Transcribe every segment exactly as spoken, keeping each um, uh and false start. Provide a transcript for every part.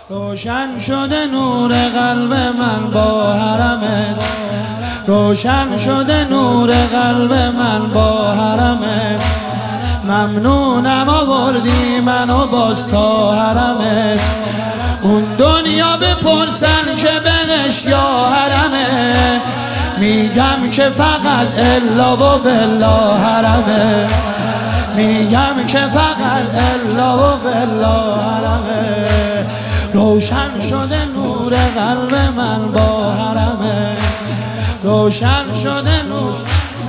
روشن شده نور قلب من با حرمت، روشن شده نور قلب من با حرمت. ممنونم آوردی منو باز تا حرمت. اون دنیا بپرسن که بهش یا حرمه، میگم که فقط الا و بالله حرمه، میگم که فقط الا و بالله حرمه. روشن شده نور قلب من با حرمه، روشن شده نور.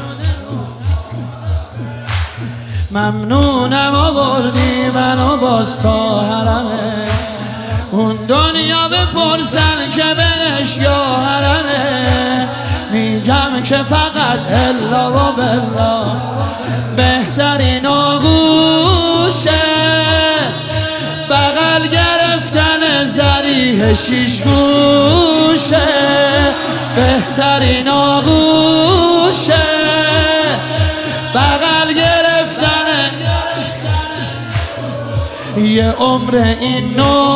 ممنونم آوردی منو باز تا حرمه. اون دنیا بپرسن که بهش یا حرمه، میگم که فقط الا و بالله. بهترین آغوشه بغل گرفتن ذریح شیش گوشه، بهترین آغوشه بغل گرفتن. یه عمر این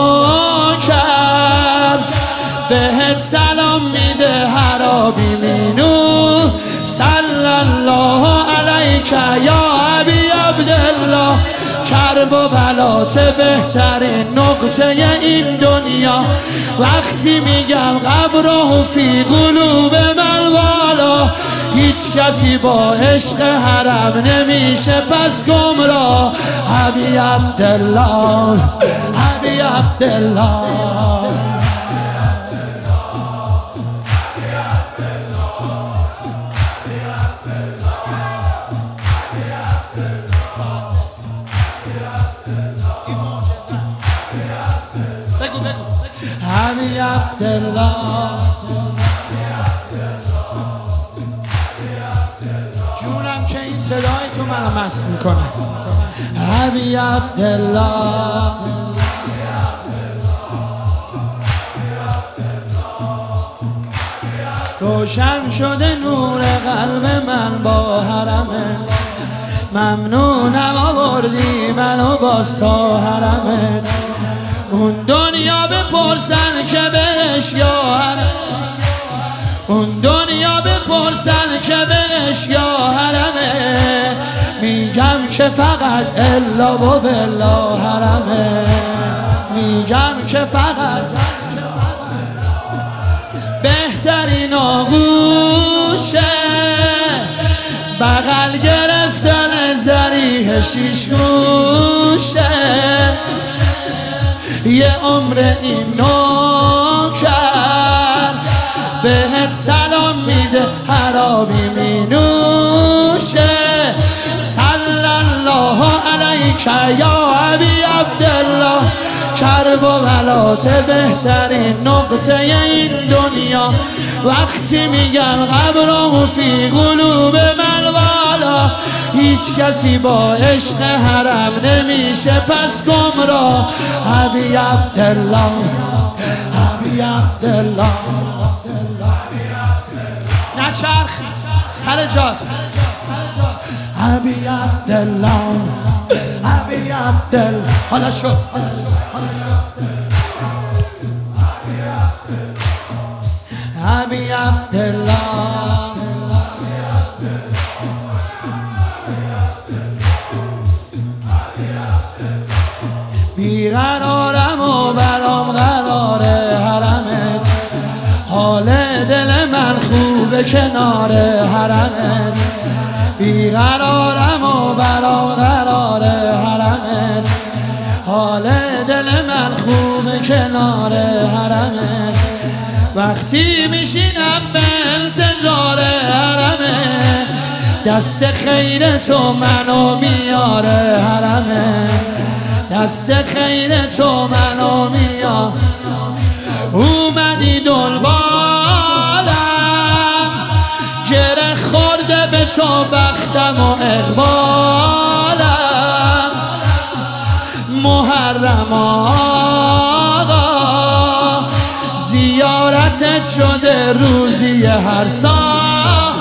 نوکر بهت سلام میده هرابی مینو. صلی الله علیک یا ابی عبدالله. کرب و بلات بهترین نقطه این دنیا. وقتی میگم قبره فی قلوب من والا، هیچ کسی با عشق حرم نمیشه پس گمراه. ابی عبدالله، ابی عبدالله. ابی عبدالله، جونم که این صدای تو منو مست میکنه. ابی عبدالله، روشن شده نور قلب من با حرمت. ممنونم آوردی منو باز تا حرمت. اون دنیا بپرسن که بهش یا حرمه، اون دنیا بپرسن که بهش یا حرمه، میگم که فقط الا و بالله حرمه، میگم که فقط. بهترین آغوشه بغل گرفتن ذریح شیش گوشه. یه عمر این نوکر بهت سلام میده هرابی مینوشه. صلی الله علیک یا ابی عبدالله. کرب و بلات بهترین نقطه این دنیا. وقتی میگم قبره فی قلوب من والا، هیچ کسی با عشق حرم نمیشه پس گمراه. ابی عبدالله، ابی عبدالله. نچرخ سر جات. ابی عبدالله، ابی عبدالله. حالا شد ابی عبدالله. بیقرارم و برام قرار حرمت. حال دل من خوبه کنار حرمت. بیقرارم و برام قرار حرمت. حال دل من خوبه کنار حرمت. وقتی میشینم به انتظار حرمه، دست خیر تو منو میاره حرمه، دست خیر تو منو میاره. اومدی دنبالم گره خورده به تو بختم و اقبالم. محرم آقا زیارتت شده روزی هر سال،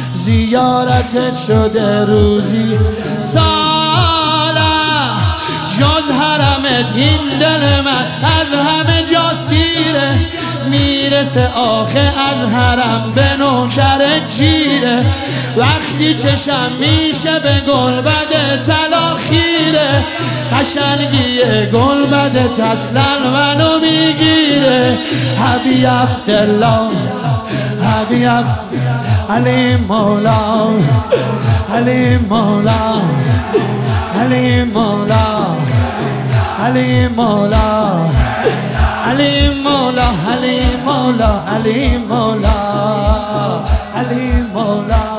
زیارتت شده روزی سال. جز حرمت این دل من از همه جا سیره، میرسه آخه از حرم به نوکر جیره. وقتی چشم میشه به گلبد طلا خیره، قشنگی گلبد اصلا منو میگیره. حبی عبدالله حبی عبد علی مولا علی مولا علی مولا علی مولا علی مولا علی مولا علی مولا علی مولا